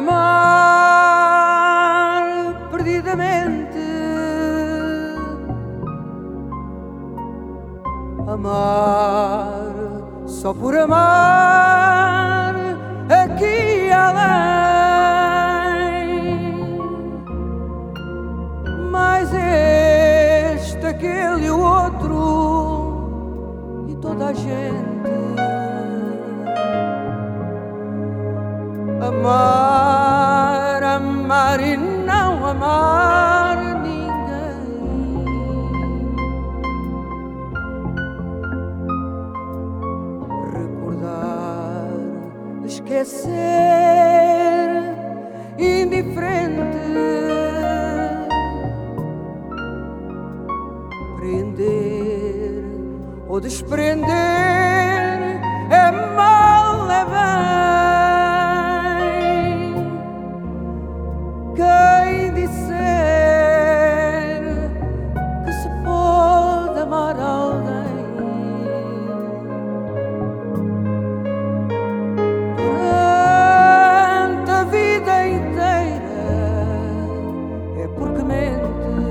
amar perdidamente, amar só por amar aqui além. Mas este, aquele e o outro e toda a gente. Amar, amar e não amar ninguém. Recordar, esquecer, indiferente. Prender ou desprender é mal, é bem. Quem disser que se pode amar alguém durante a vida inteira é porque mente.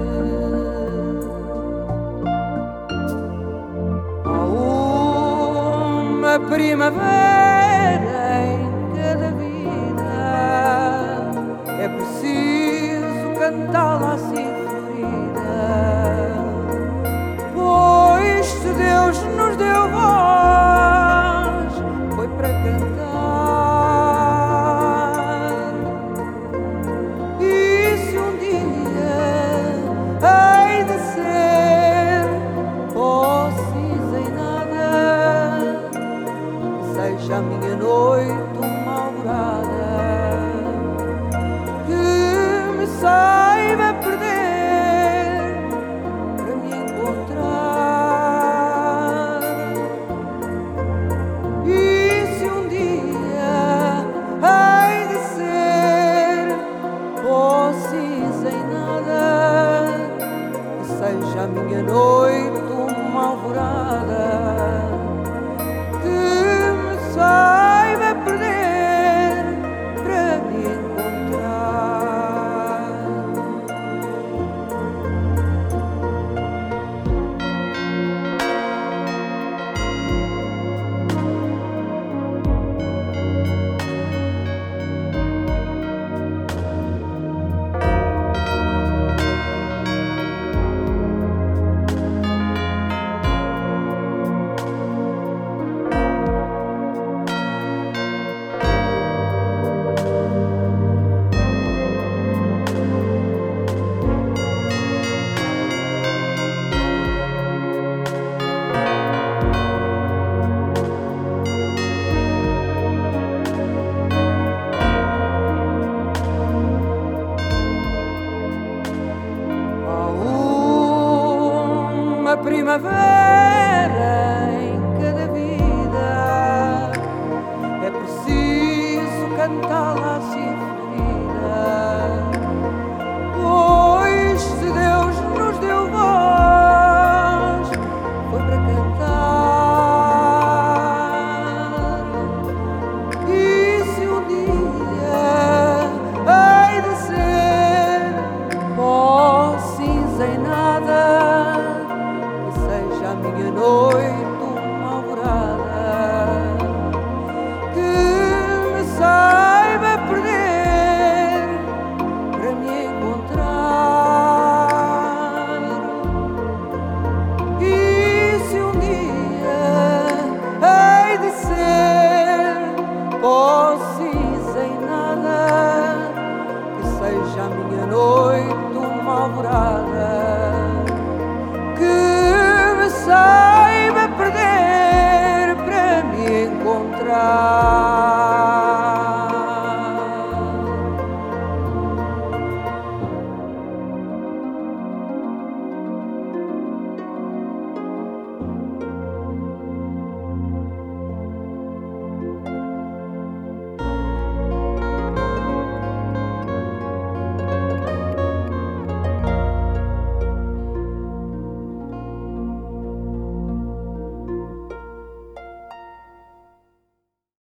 Há uma primavera em cada vida, é preciso cantá-la assim florida, pois se Deus nos deu voz foi para cantar. E se um dia hei de ser ó cinza e nada, seja a minha noite uma alvorada que me saiba perder para me encontrar. E se um dia hei de ser ó cinza e nada, que seja a minha noite uma alvorada que me saiba perder para me encontrar. Uma primavera em cada vida, é preciso cantá-la assim florida, pois se Deus nos deu voz foi para cantar. E se um dia hei de ser pó, cinza e nada, seja a minha noite uma alvorada que me saiba perder para me encontrar. E se um dia hei de ser pó, cinza e nada, que seja a minha noite uma alvorada